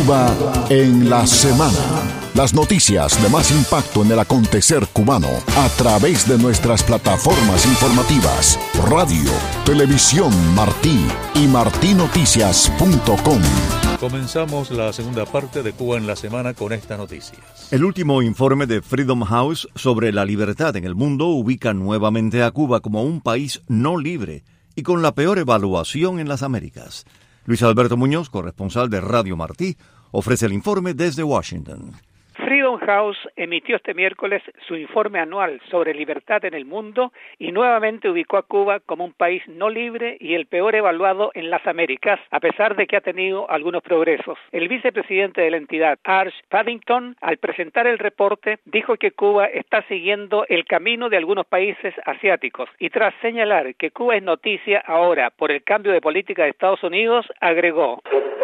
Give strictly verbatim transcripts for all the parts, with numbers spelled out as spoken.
Cuba en la semana. Las noticias de más impacto en el acontecer cubano a través de nuestras plataformas informativas, radio, televisión Martí y martí noticias punto com. Comenzamos la segunda parte de Cuba en la semana con estas noticias. El último informe de Freedom House sobre la libertad en el mundo ubica nuevamente a Cuba como un país no libre y con la peor evaluación en las Américas. Luis Alberto Muñoz, corresponsal de Radio Martí, ofrece el informe desde Washington. Freedom House emitió este miércoles su informe anual sobre libertad en el mundo y nuevamente ubicó a Cuba como un país no libre y el peor evaluado en las Américas, a pesar de que ha tenido algunos progresos. El vicepresidente de la entidad, Arch Paddington, al presentar el reporte, dijo que Cuba está siguiendo el camino de algunos países asiáticos y tras señalar que Cuba es noticia ahora por el cambio de política de Estados Unidos, agregó: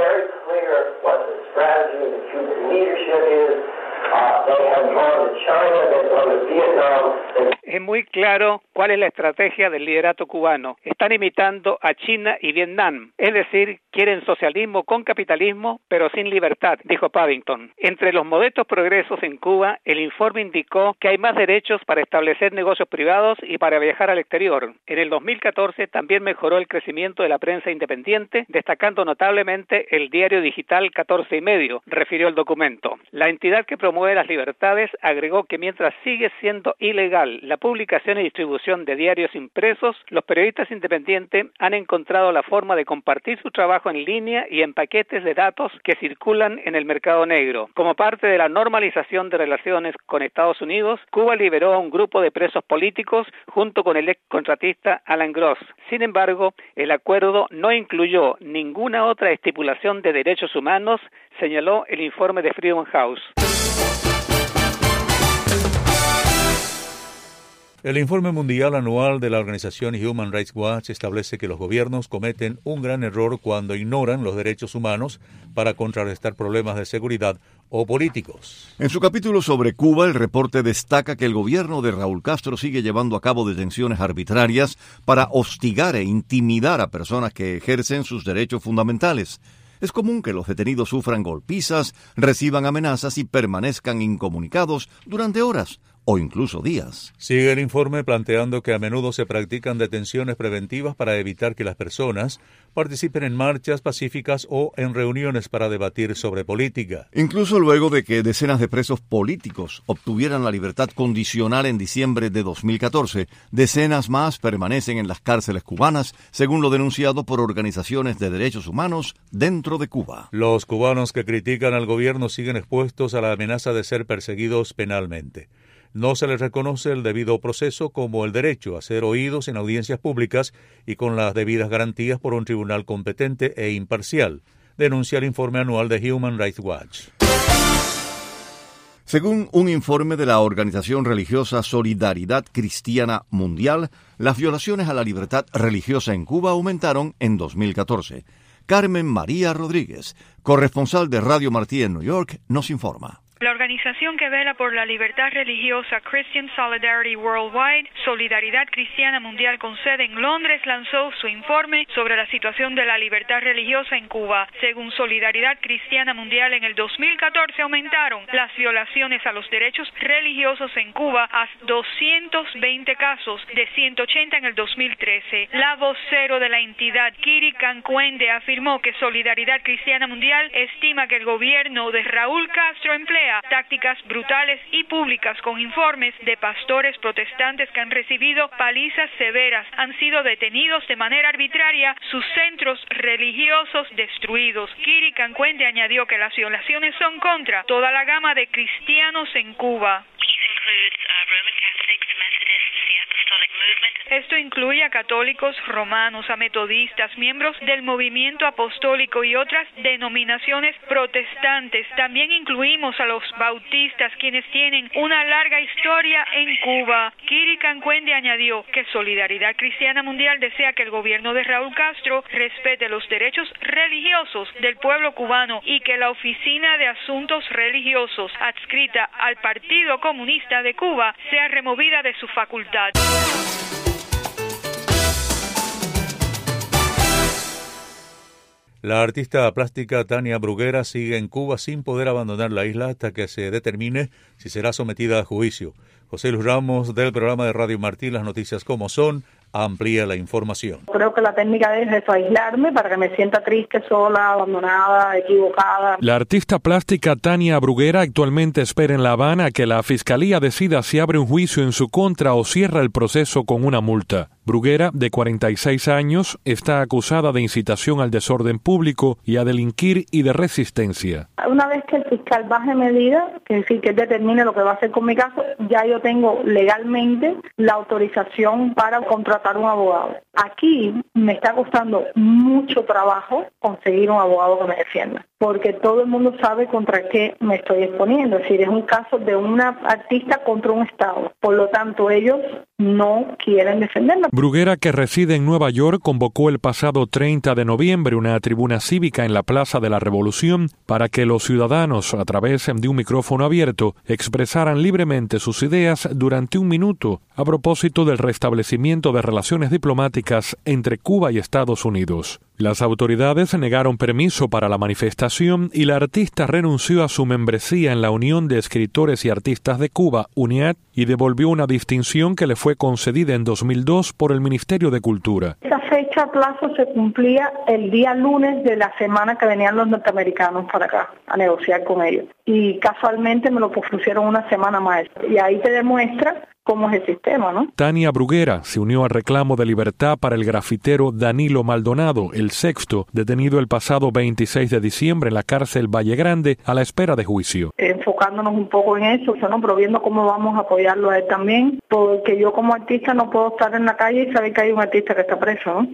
es muy claro cuál es la estrategia del liderato cubano. Están imitando a China y Vietnam, es decir, quieren socialismo con capitalismo, pero sin libertad, dijo Paddington. Entre los modestos progresos en Cuba, el informe indicó que hay más derechos para establecer negocios privados y para viajar al exterior. En el dos mil catorce también mejoró el crecimiento de la prensa independiente, destacando notablemente el diario digital catorce y medio, refirió el documento. La entidad que promueve las libertades agregó que mientras sigue siendo ilegal la publicación y distribución de diarios impresos, los periodistas independientes han encontrado la forma de compartir su trabajo en línea y en paquetes de datos que circulan en el mercado negro. Como parte de la normalización de relaciones con Estados Unidos, Cuba liberó a un grupo de presos políticos junto con el ex contratista Alan Gross. Sin embargo, el acuerdo no incluyó ninguna otra estipulación de derechos humanos, señaló el informe de Freedom House. El informe mundial anual de la organización Human Rights Watch establece que los gobiernos cometen un gran error cuando ignoran los derechos humanos para contrarrestar problemas de seguridad o políticos. En su capítulo sobre Cuba, el reporte destaca que el gobierno de Raúl Castro sigue llevando a cabo detenciones arbitrarias para hostigar e intimidar a personas que ejercen sus derechos fundamentales. Es común que los detenidos sufran golpizas, reciban amenazas y permanezcan incomunicados durante horas o incluso días. Sigue el informe planteando que a menudo se practican detenciones preventivas para evitar que las personas participen en marchas pacíficas o en reuniones para debatir sobre política. Incluso luego de que decenas de presos políticos obtuvieran la libertad condicional en diciembre de dos mil catorce, decenas más permanecen en las cárceles cubanas, según lo denunciado por organizaciones de derechos humanos dentro de Cuba. Los cubanos que critican al gobierno siguen expuestos a la amenaza de ser perseguidos penalmente. No se les reconoce el debido proceso como el derecho a ser oídos en audiencias públicas y con las debidas garantías por un tribunal competente e imparcial, denuncia el informe anual de Human Rights Watch. Según un informe de la organización religiosa Solidaridad Cristiana Mundial, las violaciones a la libertad religiosa en Cuba aumentaron en dos mil catorce. Carmen María Rodríguez, corresponsal de Radio Martí en New York, nos informa. La organización que vela por la libertad religiosa Christian Solidarity Worldwide, Solidaridad Cristiana Mundial con sede en Londres, lanzó su informe sobre la situación de la libertad religiosa en Cuba. Según Solidaridad Cristiana Mundial, en el dos mil catorce aumentaron las violaciones a los derechos religiosos en Cuba a doscientos veinte casos, de ciento ochenta en el dos mil trece. La vocero de la entidad, Kiri Cancuende, afirmó que Solidaridad Cristiana Mundial estima que el gobierno de Raúl Castro emplea tácticas brutales y públicas con informes de pastores protestantes que han recibido palizas severas, han sido detenidos de manera arbitraria, sus centros religiosos destruidos. Kiri Cancuende añadió que las violaciones son contra toda la gama de cristianos en Cuba. Esto incluye a católicos, romanos, a metodistas, miembros del movimiento apostólico y otras denominaciones protestantes. También incluimos a los bautistas, quienes tienen una larga historia en Cuba. Kiri Cancuende añadió que Solidaridad Cristiana Mundial desea que el gobierno de Raúl Castro respete los derechos religiosos del pueblo cubano y que la Oficina de Asuntos Religiosos, adscrita al Partido Comunista de Cuba, sea removida de su facultad. La artista plástica Tania Bruguera sigue en Cuba sin poder abandonar la isla hasta que se determine si será sometida a juicio. José Luis Ramos, del programa de Radio Martí, Las Noticias Como Son, amplía la información. Creo que la técnica es eso, aislarme para que me sienta triste, sola, abandonada, equivocada. La artista plástica Tania Bruguera actualmente espera en La Habana que la Fiscalía decida si abre un juicio en su contra o cierra el proceso con una multa. Bruguera, de cuarenta y seis años, está acusada de incitación al desorden público y a delinquir y de resistencia. Una vez que el fiscal baje medidas, que es decir, que determine lo que va a hacer con mi caso, ya yo tengo legalmente la autorización para contratar un abogado. Aquí me está costando mucho trabajo conseguir un abogado que me defienda, porque todo el mundo sabe contra qué me estoy exponiendo. Es decir, es un caso de una artista contra un Estado. Por lo tanto, ellos no quieren defenderla. Bruguera, que reside en Nueva York, convocó el pasado treinta de noviembre una tribuna cívica en la Plaza de la Revolución para que los ciudadanos, a través de un micrófono abierto, expresaran libremente sus ideas durante un minuto a propósito del restablecimiento de relaciones diplomáticas entre Cuba y Estados Unidos. Las autoridades negaron permiso para la manifestación y la artista renunció a su membresía en la Unión de Escritores y Artistas de Cuba, UNIAT, y devolvió una distinción que le fue concedida en dos mil dos por el Ministerio de Cultura. Esa fecha plazo se cumplía el día lunes de la semana que venían los norteamericanos para acá a negociar con ellos. Y casualmente me lo propusieron una semana más. Y ahí te demuestra cómo es el sistema, ¿no? Tania Bruguera se unió al reclamo de libertad para el grafitero Danilo Maldonado, el sexto, detenido el pasado veintiséis de diciembre en la cárcel Valle Grande a la espera de juicio. Enfocándonos un poco en eso, ¿no? Pero viendo cómo vamos a apoyarlo a él también, porque yo como artista no puedo estar en la calle y saber que hay un artista que está preso, ¿no?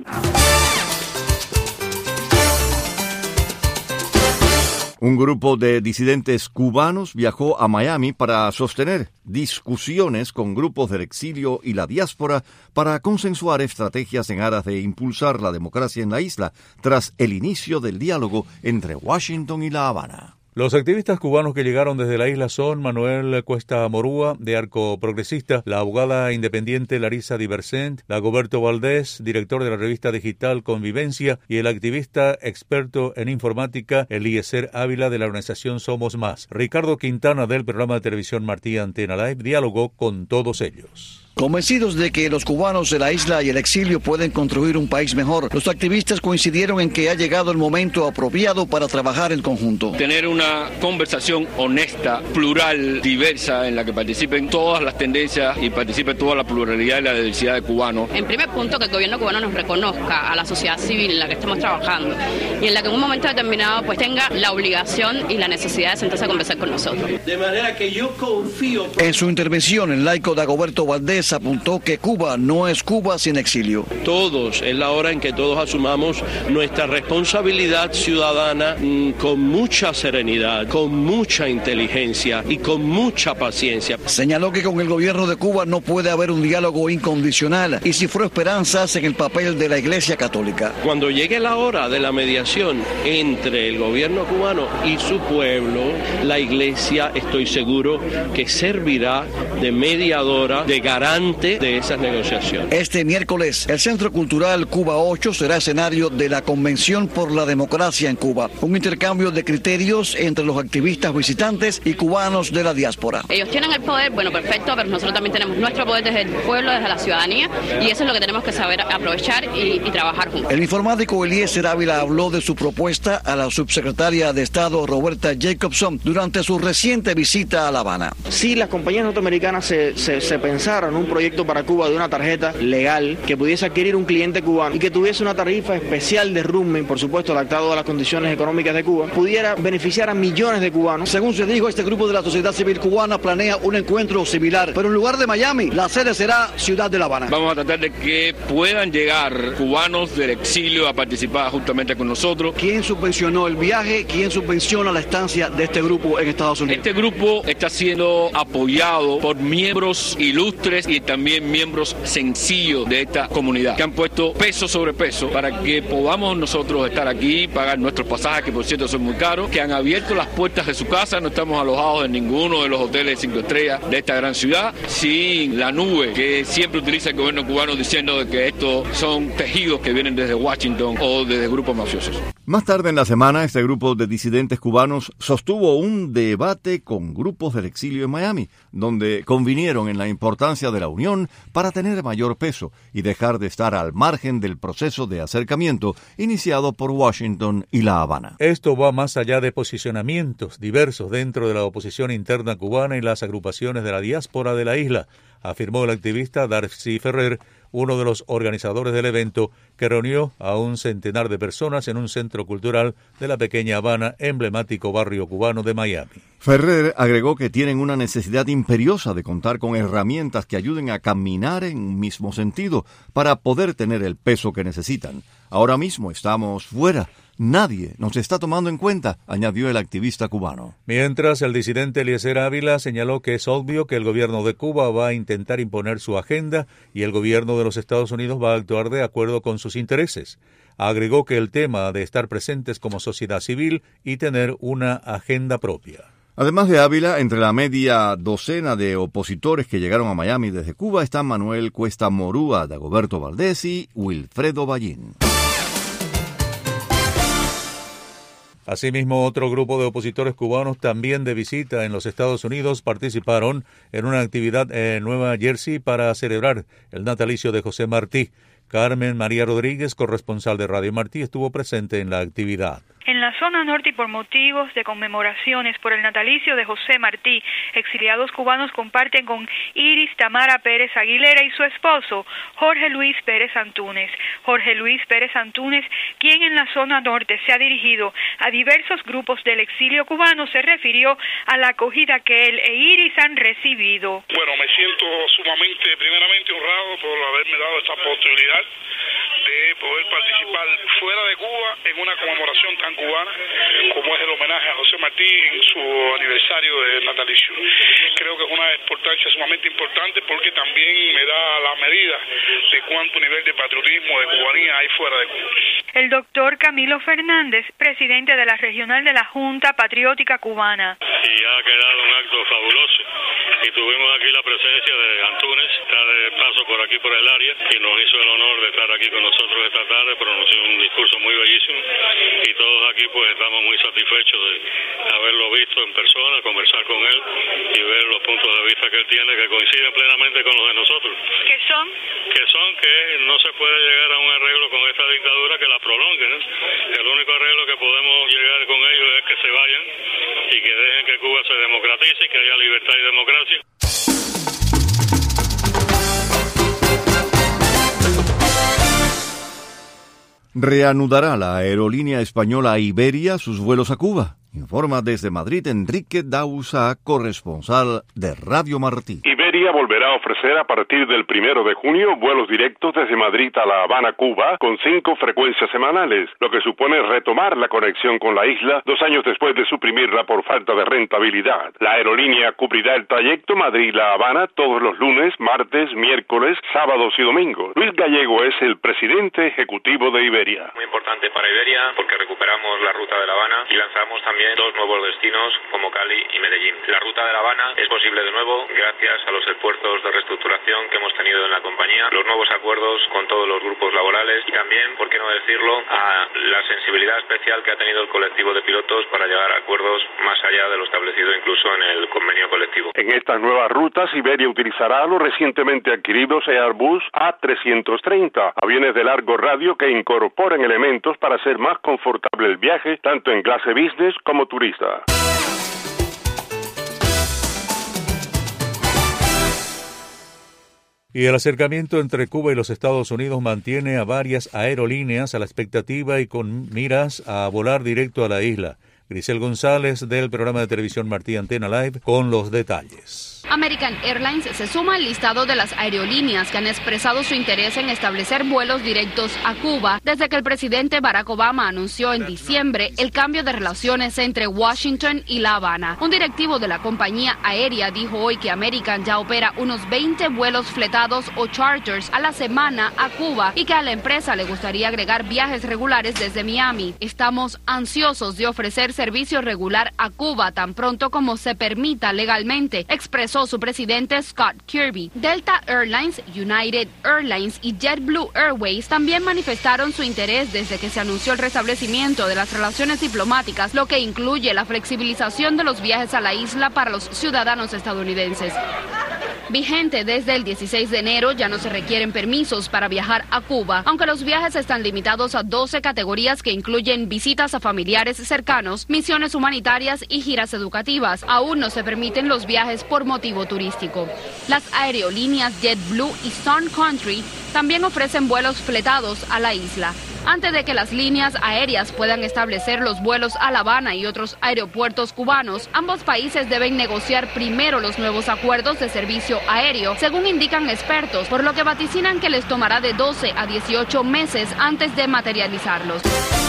Un grupo de disidentes cubanos viajó a Miami para sostener discusiones con grupos del exilio y la diáspora para consensuar estrategias en aras de impulsar la democracia en la isla tras el inicio del diálogo entre Washington y La Habana. Los activistas cubanos que llegaron desde la isla son Manuel Cuesta Morúa, de Arco Progresista, la abogada independiente Larisa Diversent, Dagoberto Valdés, director de la revista digital Convivencia, y el activista experto en informática Eliezer Ávila de la organización Somos Más. Ricardo Quintana, del programa de televisión Martí Antena Live, dialogó con todos ellos. Convencidos de que los cubanos de la isla y el exilio pueden construir un país mejor, los activistas coincidieron en que ha llegado el momento apropiado para trabajar en conjunto. Tener una conversación honesta, plural, diversa, en la que participen todas las tendencias y participe toda la pluralidad y la diversidad de cubanos. En primer punto, que el gobierno cubano nos reconozca a la sociedad civil en la que estamos trabajando y en la que en un momento determinado pues tenga la obligación y la necesidad de sentarse a conversar con nosotros. De manera que yo confío... En su intervención, el laico Dagoberto Valdés apuntó que Cuba no es Cuba sin exilio. Todos, es la hora en que todos asumamos nuestra responsabilidad ciudadana mmm, con mucha serenidad, con mucha inteligencia y con mucha paciencia. Señaló que con el gobierno de Cuba no puede haber un diálogo incondicional y cifró esperanzas en el papel de la Iglesia Católica. Cuando llegue la hora de la mediación entre el gobierno cubano y su pueblo, la Iglesia, estoy seguro, que servirá de mediadora, de garante de esas negociaciones. Este miércoles, el Centro Cultural Cuba ocho será escenario de la Convención por la Democracia en Cuba, un intercambio de criterios entre los activistas visitantes y cubanos de la diáspora. Ellos tienen el poder, bueno, perfecto, pero nosotros también tenemos nuestro poder desde el pueblo, desde la ciudadanía, y eso es lo que tenemos que saber aprovechar y, y trabajar juntos. El informático Eliezer Ávila habló de su propuesta a la subsecretaria de Estado Roberta Jacobson durante su reciente visita a La Habana. Si las compañías norteamericanas se, se, se pensaron un proyecto para Cuba de una tarjeta legal que pudiese adquirir un cliente cubano y que tuviese una tarifa especial de roaming, por supuesto adaptado a las condiciones económicas de Cuba, pudiera beneficiar a millones de cubanos. Según se dijo, este grupo de la sociedad civil cubana planea un encuentro similar, pero en lugar de Miami, la sede será Ciudad de La Habana. Vamos a tratar de que puedan llegar cubanos del exilio a participar justamente con nosotros. ¿Quién subvencionó el viaje? ¿Quién subvenciona la estancia de este grupo en Estados Unidos? Este grupo está siendo apoyado por miembros ilustres y también miembros sencillos de esta comunidad que han puesto peso sobre peso para que podamos nosotros estar aquí, pagar nuestros pasajes, que por cierto son muy caros, que han abierto las puertas de su casa. No estamos alojados en ninguno de los hoteles de cinco estrellas de esta gran ciudad, sin la nube que siempre utiliza el gobierno cubano diciendo de que estos son tejidos que vienen desde Washington o desde grupos mafiosos. Más tarde en la semana, este grupo de disidentes cubanos sostuvo un debate con grupos del exilio en Miami, donde convinieron en la importancia de la unión para tener mayor peso y dejar de estar al margen del proceso de acercamiento iniciado por Washington y La Habana. Esto va más allá de posicionamientos diversos dentro de la oposición interna cubana y las agrupaciones de la diáspora de la isla, afirmó el activista Darcy Ferrer, uno de los organizadores del evento que reunió a un centenar de personas en un centro cultural de la pequeña Habana, emblemático barrio cubano de Miami. Ferrer agregó que tienen una necesidad imperiosa de contar con herramientas que ayuden a caminar en un mismo sentido para poder tener el peso que necesitan. Ahora mismo estamos fuera. Nadie nos está tomando en cuenta, añadió el activista cubano. Mientras, el disidente Eliezer Ávila señaló que es obvio que el gobierno de Cuba va a intentar imponer su agenda y el gobierno de los Estados Unidos va a actuar de acuerdo con sus intereses. Agregó que el tema de estar presentes como sociedad civil y tener una agenda propia. Además de Ávila, entre la media docena de opositores que llegaron a Miami desde Cuba están Manuel Cuesta Morúa, Dagoberto Valdés y Wilfredo Ballín. Asimismo, otro grupo de opositores cubanos también de visita en los Estados Unidos participaron en una actividad en Nueva Jersey para celebrar el natalicio de José Martí. Carmen María Rodríguez, corresponsal de Radio Martí, estuvo presente en la actividad. En la zona norte y por motivos de conmemoraciones por el natalicio de José Martí, exiliados cubanos comparten con Iris Tamara Pérez Aguilera y su esposo, Jorge Luis Pérez Antúnez. Jorge Luis Pérez Antúnez, quien en la zona norte se ha dirigido a diversos grupos del exilio cubano, se refirió a la acogida que él e Iris han recibido. Bueno, me siento sumamente, primeramente honrado por haberme dado esta oportunidad de poder participar fuera de Cuba en una conmemoración tan cubana como es el homenaje a José Martí en su aniversario de natalicio. Creo que es una importancia sumamente importante porque también me da la medida de cuánto nivel de patriotismo, de cubanía hay fuera de Cuba. El doctor Camilo Fernández, presidente de la regional de la Junta Patriótica Cubana. Y ha quedado un acto fabuloso y tuvimos aquí la presencia de Antúnez, está de paso por aquí por el área y nos hizo el honor de estar aquí con nosotros esta tarde, pronunció un discurso muy bellísimo y todos aquí pues estamos muy satisfechos de haberlo visto en persona, conversar con él y ver los puntos de vista que él tiene que coinciden plenamente con los de nosotros. ¿Qué son? Que son que no se puede llegar a un arreglo con esta dictadura que la prolongue, ¿no? El único arreglo que podemos llegar con ellos es que se vayan y que dejen que Cuba se democratice y que haya libertad y democracia. Reanudará la aerolínea española Iberia sus vuelos a Cuba. Informa desde Madrid Enrique Dausa, corresponsal de Radio Martí. Iberia volverá a ofrecer a partir del primero de junio vuelos directos desde Madrid a La Habana, Cuba, con cinco frecuencias semanales, lo que supone retomar la conexión con la isla dos años después de suprimirla por falta de rentabilidad. La aerolínea cubrirá el trayecto Madrid-La Habana todos los lunes, martes, miércoles, sábados y domingos. Luis Gallego es el presidente ejecutivo de Iberia. Muy importante para Iberia porque recuperamos la ruta de La Habana y lanzamos también dos nuevos destinos como Cali y Medellín. La ruta de La Habana es posible de nuevo gracias a los esfuerzos de reestructuración que hemos tenido en la compañía, los nuevos acuerdos con todos los grupos laborales y también, por qué no decirlo, a la sensibilidad especial que ha tenido el colectivo de pilotos para llegar a acuerdos más allá de lo establecido incluso en el convenio colectivo. En estas nuevas rutas, Iberia utilizará los recientemente adquiridos Airbus A trescientos treinta, aviones de largo radio que incorporan elementos para hacer más confortable el viaje, tanto en clase business como turista. Y el acercamiento entre Cuba y los Estados Unidos mantiene a varias aerolíneas a la expectativa y con miras a volar directo a la isla. Grisel González del programa de televisión Martí Antena Live con los detalles. A American Airlines se suma al listado de las aerolíneas que han expresado su interés en establecer vuelos directos a Cuba desde que el presidente Barack Obama anunció en diciembre el cambio de relaciones entre Washington y La Habana. Un directivo de la compañía aérea dijo hoy que American ya opera unos veinte vuelos fletados o charters a la semana a Cuba y que a la empresa le gustaría agregar viajes regulares desde Miami. Estamos ansiosos de ofrecer servicio regular a Cuba tan pronto como se permita legalmente, expresó su presidente Scott Kirby. Delta Airlines, United Airlines y JetBlue Airways también manifestaron su interés desde que se anunció el restablecimiento de las relaciones diplomáticas, lo que incluye la flexibilización de los viajes a la isla para los ciudadanos estadounidenses. Vigente desde el dieciséis de enero, ya no se requieren permisos para viajar a Cuba, aunque los viajes están limitados a doce categorías que incluyen visitas a familiares cercanos, misiones humanitarias y giras educativas. Aún no se permiten los viajes por motivo turístico. Las aerolíneas JetBlue y Sun Country también ofrecen vuelos fletados a la isla. Antes de que las líneas aéreas puedan establecer los vuelos a La Habana y otros aeropuertos cubanos, ambos países deben negociar primero los nuevos acuerdos de servicio aéreo, según indican expertos, por lo que vaticinan que les tomará de doce a dieciocho meses antes de materializarlos.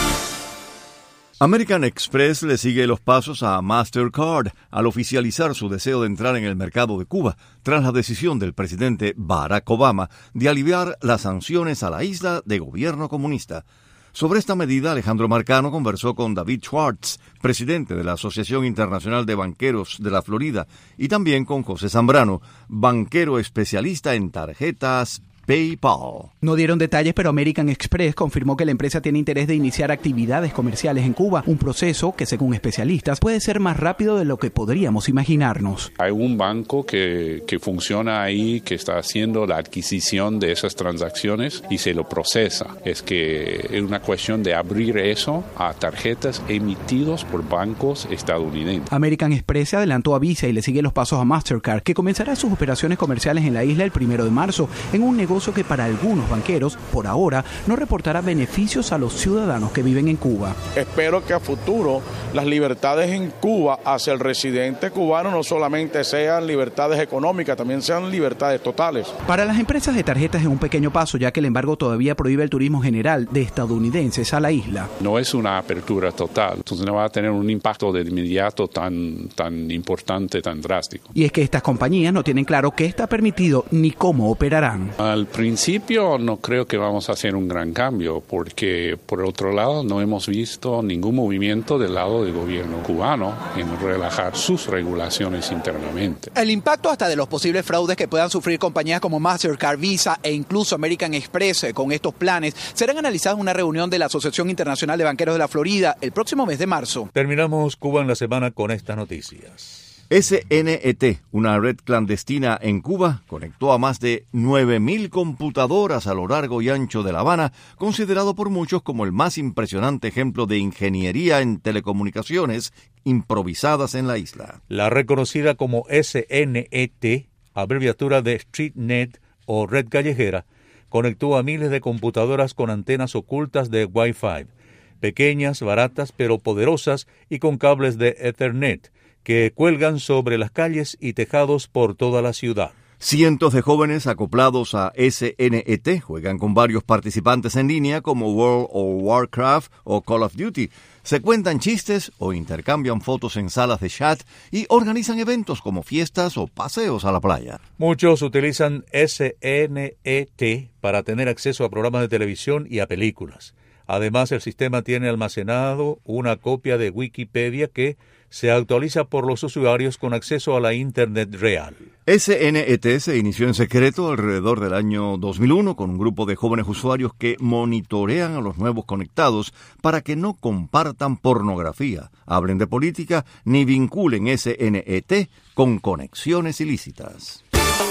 American Express le sigue los pasos a Mastercard al oficializar su deseo de entrar en el mercado de Cuba tras la decisión del presidente Barack Obama de aliviar las sanciones a la isla de gobierno comunista. Sobre esta medida, Alejandro Marcano conversó con David Schwartz, presidente de la Asociación Internacional de Banqueros de la Florida, y también con José Zambrano, banquero especialista en tarjetas PayPal. No dieron detalles, pero American Express confirmó que la empresa tiene interés de iniciar actividades comerciales en Cuba, un proceso que, según especialistas, puede ser más rápido de lo que podríamos imaginarnos. Hay un banco que, que funciona ahí, que está haciendo la adquisición de esas transacciones y se lo procesa. Es que es una cuestión de abrir eso a tarjetas emitidos por bancos estadounidenses. American Express se adelantó a Visa y le sigue los pasos a Mastercard, que comenzará sus operaciones comerciales en la isla el primero de marzo, en un negocio que para algunos banqueros, por ahora, no reportará beneficios a los ciudadanos que viven en Cuba. Espero que a futuro las libertades en Cuba hacia el residente cubano no solamente sean libertades económicas, también sean libertades totales. Para las empresas de tarjetas es un pequeño paso, ya que el embargo todavía prohíbe el turismo general de estadounidenses a la isla. No es una apertura total, entonces no va a tener un impacto de inmediato tan, tan importante, tan drástico. Y es que estas compañías no tienen claro qué está permitido ni cómo operarán. Al principio no creo que vamos a hacer un gran cambio, porque por otro lado no hemos visto ningún movimiento del lado del gobierno cubano en relajar sus regulaciones internamente. El impacto hasta de los posibles fraudes que puedan sufrir compañías como Mastercard, Visa e incluso American Express con estos planes serán analizados en una reunión de la Asociación Internacional de Banqueros de la Florida el próximo mes de marzo. Terminamos Cuba en la semana con estas noticias. S N E T, una red clandestina en Cuba, conectó a más de nueve mil computadoras a lo largo y ancho de La Habana, considerado por muchos como el más impresionante ejemplo de ingeniería en telecomunicaciones improvisadas en la isla. La reconocida como S N E T, abreviatura de StreetNet o Red Callejera, conectó a miles de computadoras con antenas ocultas de Wi-Fi, pequeñas, baratas, pero poderosas y con cables de Ethernet, que cuelgan sobre las calles y tejados por toda la ciudad. Cientos de jóvenes acoplados a S N E T juegan con varios participantes en línea como World of Warcraft o Call of Duty. Se cuentan chistes o intercambian fotos en salas de chat y organizan eventos como fiestas o paseos a la playa. Muchos utilizan S N E T para tener acceso a programas de televisión y a películas. Además, el sistema tiene almacenado una copia de Wikipedia que se actualiza por los usuarios con acceso a la Internet real. S N E T se inició en secreto alrededor del año dos mil uno con un grupo de jóvenes usuarios que monitorean a los nuevos conectados para que no compartan pornografía, hablen de política ni vinculen S N E T con conexiones ilícitas.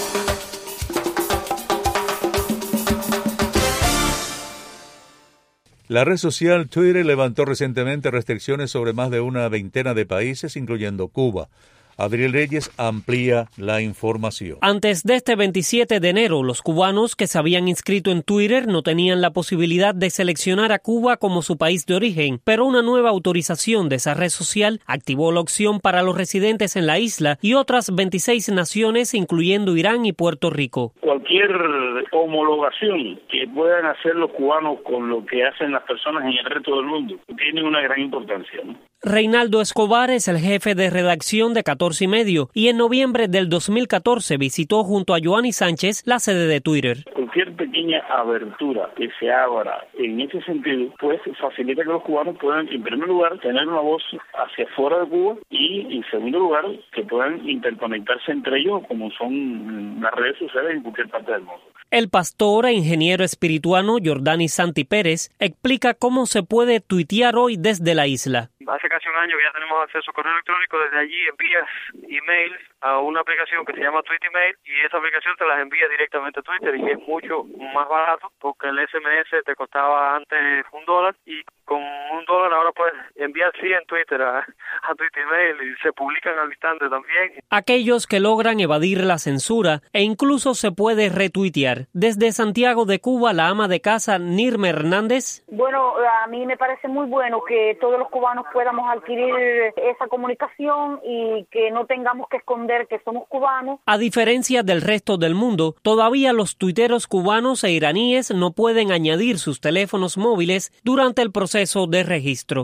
La red social Twitter levantó recientemente restricciones sobre más de una veintena de países, incluyendo Cuba. Adriel Reyes amplía la información. Antes de este veintisiete de enero, los cubanos que se habían inscrito en Twitter no tenían la posibilidad de seleccionar a Cuba como su país de origen, pero una nueva autorización de esa red social activó la opción para los residentes en la isla y otras veintiséis naciones, incluyendo Irán y Puerto Rico. Cualquier homologación que puedan hacer los cubanos con lo que hacen las personas en el resto del mundo tiene una gran importancia, ¿no? Reinaldo Escobar es el jefe de redacción de catorce y medio y en noviembre del dos mil catorce visitó junto a Joanny Sánchez la sede de Twitter. Cualquier pequeña abertura que se abra en ese sentido, pues facilita que los cubanos puedan, en primer lugar, tener una voz hacia afuera de Cuba y, en segundo lugar, que puedan interconectarse entre ellos como son las redes sociales en cualquier parte del mundo. El pastor e ingeniero espirituano Jordani Santi Pérez explica cómo se puede tuitear hoy desde la isla. Hace casi un año que ya tenemos acceso a correo electrónico, desde allí envías emails a una aplicación que se llama Tweetemail y esa aplicación te las envía directamente a Twitter y es mucho más barato porque el S M S te costaba antes un dólar y con un dólar ahora puedes enviar cien Twitter a, a Tweetemail y se publican al instante también. Aquellos que logran evadir la censura e incluso se puede retuitear. Desde Santiago de Cuba, la ama de casa Nirma Hernández. Bueno, a mí me parece muy bueno que todos los cubanos podamos adquirir esa comunicación y que no tengamos que esconder que somos cubanos. A diferencia del resto del mundo, todavía los tuiteros cubanos e iraníes no pueden añadir sus teléfonos móviles durante el proceso de registro.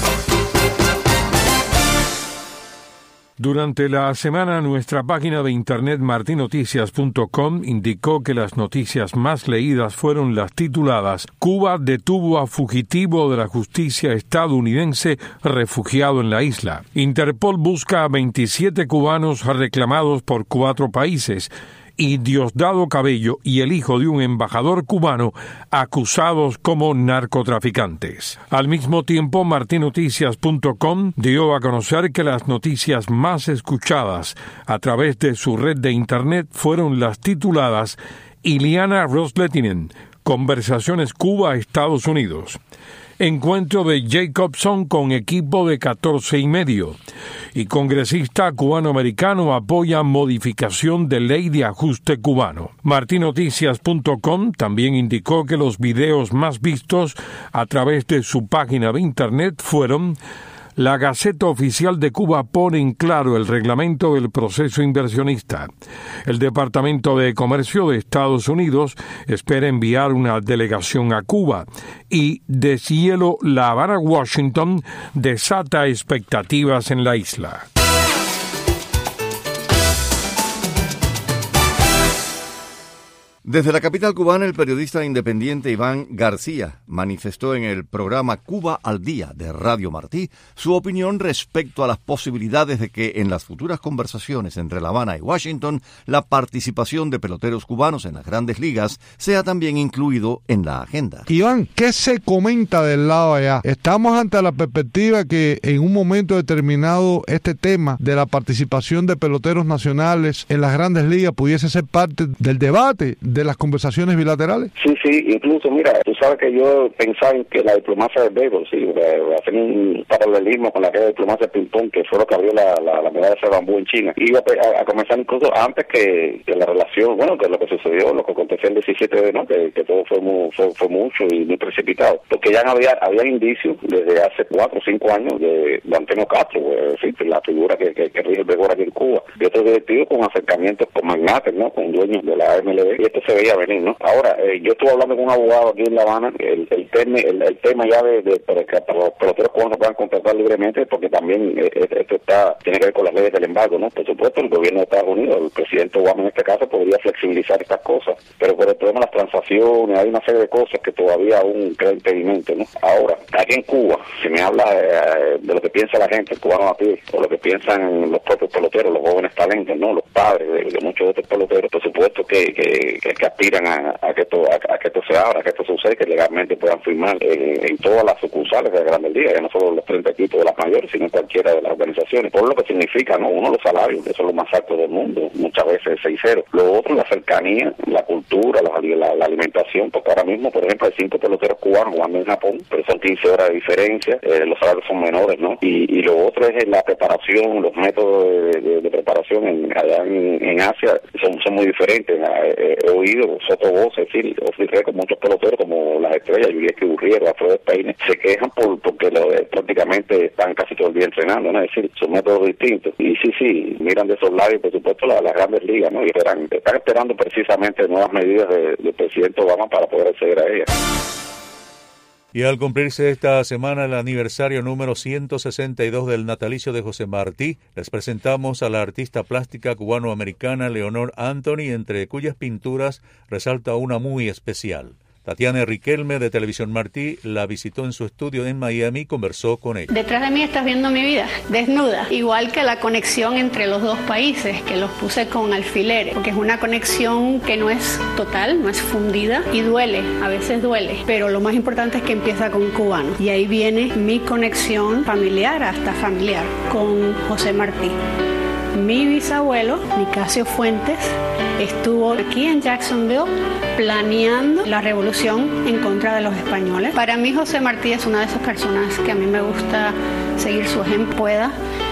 Durante la semana, nuestra página de internet martin noticias punto com indicó que las noticias más leídas fueron las tituladas «Cuba detuvo a fugitivo de la justicia estadounidense refugiado en la isla». Interpol busca a veintisiete cubanos reclamados por cuatro países. Y Diosdado Cabello y el hijo de un embajador cubano acusados como narcotraficantes. Al mismo tiempo, martin noticias punto com dio a conocer que las noticias más escuchadas a través de su red de internet fueron las tituladas Iliana Ros-Lehtinen, Conversaciones Cuba-Estados Unidos. Encuentro de Jacobson con equipo de catorce y medio. Y congresista cubano-americano apoya modificación de ley de ajuste cubano. martin noticias punto com también indicó que los videos más vistos a través de su página de internet fueron: la Gaceta Oficial de Cuba pone en claro el reglamento del proceso inversionista. El Departamento de Comercio de Estados Unidos espera enviar una delegación a Cuba. Y deshielo La Habana-Washington desata expectativas en la isla. Desde la capital cubana, el periodista independiente Iván García manifestó en el programa Cuba al Día de Radio Martí su opinión respecto a las posibilidades de que en las futuras conversaciones entre La Habana y Washington la participación de peloteros cubanos en las grandes ligas sea también incluido en la agenda. Iván, ¿qué se comenta del lado allá? Estamos ante la perspectiva que en un momento determinado este tema de la participación de peloteros nacionales en las grandes ligas pudiese ser parte del debate de las conversaciones bilaterales. Sí, sí, incluso, mira, tú sabes que yo pensaba en que la diplomacia del béisbol, sí, hacer un paralelismo con la que diplomacia del ping-pong, que fue lo que abrió la, la, la medalla de bambú en China, iba a, a comenzar incluso antes que, que la relación, bueno, que lo que sucedió, lo que aconteció el diecisiete de noviembre, que, que todo fue, muy, fue, fue mucho y muy precipitado, porque ya había, había indicios desde hace cuatro o cinco años de, de Antonio Castro, pues, sí, la figura que, que, que rige el béisbol aquí en Cuba, y otros directivos con acercamientos con magnates, ¿no?, con dueños de la M L B, y esto se veía venir, ¿no? Ahora, eh, yo estuve hablando con un abogado aquí en La Habana, el, el, tema, el, el tema ya de, de, de que para los peloteros cubanos se puedan contratar libremente, porque también eh, esto está tiene que ver con las leyes del embargo, ¿no? Por supuesto, el gobierno de Estados Unidos, el presidente Obama en este caso, podría flexibilizar estas cosas, pero por el problema de las transacciones, hay una serie de cosas que todavía aún crea impedimento, ¿no? Ahora, aquí en Cuba, si me habla eh, de lo que piensa la gente, el cubano a pie, o lo que piensan los propios peloteros, los jóvenes talentos, ¿no? Los padres de, de muchos de estos peloteros, por supuesto que, que, que que aspiran a, a que esto a, a que esto se abra, a que esto suceda, que legalmente puedan firmar eh, en todas las sucursales de Grandes Ligas, ya no solo los treinta equipos de las mayores, sino en cualquiera de las organizaciones, por lo que significa, ¿no? Uno, los salarios, que son los más altos del mundo, muchas veces seis cero. Lo otro, la cercanía, la cultura, la, la, la alimentación, porque ahora mismo, por ejemplo, hay cinco peloteros cubanos jugando en Japón, pero son quince horas de diferencia, eh, los salarios son menores, ¿no? Y, y lo otro es la preparación, los métodos de, de, de preparación en, allá en, en Asia son, son muy diferentes. He, he oído Soto Voz, es decir, con muchos peloteros como las estrellas, Yuriel Gurriero, Alfredo Peine, se quejan por porque lo, eh, prácticamente están casi todo el día entrenando, ¿no? Es decir, son métodos distintos. Y sí, sí, miran de esos lados, por supuesto, las, las Grandes Ligas, ¿no? Y esperan, están esperando precisamente nuevas medidas del de presidente Obama para poder acceder a ellas. Y al cumplirse esta semana el aniversario número ciento sesenta y dos del natalicio de José Martí, les presentamos a la artista plástica cubanoamericana Leonor Anthony, entre cuyas pinturas resalta una muy especial. Tatiana Riquelme, de Televisión Martí, la visitó en su estudio en Miami y conversó con ella. Detrás de mí estás viendo mi vida, desnuda. Igual que la conexión entre los dos países, que los puse con alfileres, porque es una conexión que no es total, no es fundida y duele, a veces duele. Pero lo más importante es que empieza con cubano. Y ahí viene mi conexión familiar, hasta familiar, con José Martí. Mi bisabuelo, Nicasio Fuentes, estuvo aquí en Jacksonville planeando la revolución en contra de los españoles. Para mí José Martí es una de esas personas que a mí me gusta seguir su ejemplo. Pueda.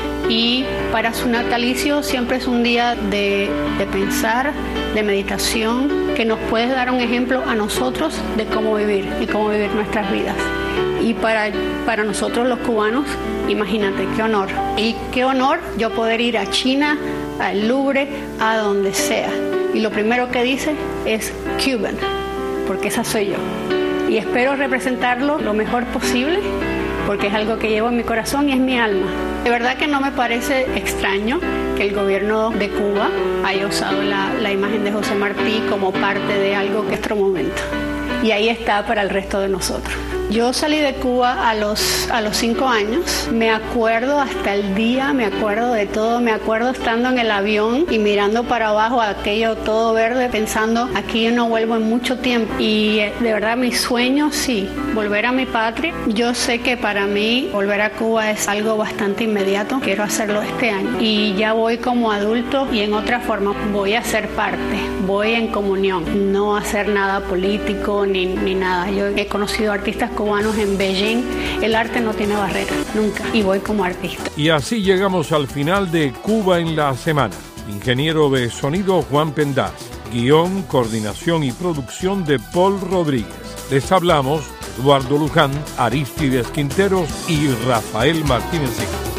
Y para su natalicio siempre es un día de, de pensar, de meditación, que nos puede dar un ejemplo a nosotros de cómo vivir y cómo vivir nuestras vidas. Y para, para nosotros los cubanos, imagínate, qué honor. Y qué honor yo poder ir a China, al Louvre, a donde sea. Y lo primero que dice es Cuban, porque esa soy yo. Y espero representarlo lo mejor posible, porque es algo que llevo en mi corazón y es mi alma. De verdad que no me parece extraño que el gobierno de Cuba haya usado la, la imagen de José Martí como parte de algo que es otro momento. Y ahí está para el resto de nosotros. Yo salí de Cuba a los, a los cinco años. Me acuerdo hasta el día, me acuerdo de todo. Me acuerdo estando en el avión y mirando para abajo aquello todo verde, pensando, aquí yo no vuelvo en mucho tiempo. Y de verdad mi sueño, sí, volver a mi patria. Yo sé que para mí volver a Cuba es algo bastante inmediato. Quiero hacerlo este año. Y ya voy como adulto y en otra forma voy a ser parte. Voy en comunión, no hacer nada político ni, ni nada. Yo he conocido artistas cubanos en Beijing. El arte no tiene barreras, nunca. Y voy como artista. Y así llegamos al final de Cuba en la Semana. Ingeniero de sonido Juan Pendaz. Guión, coordinación y producción de Paul Rodríguez. Les hablamos Eduardo Luján, Aristides Quinteros y Rafael Martínez.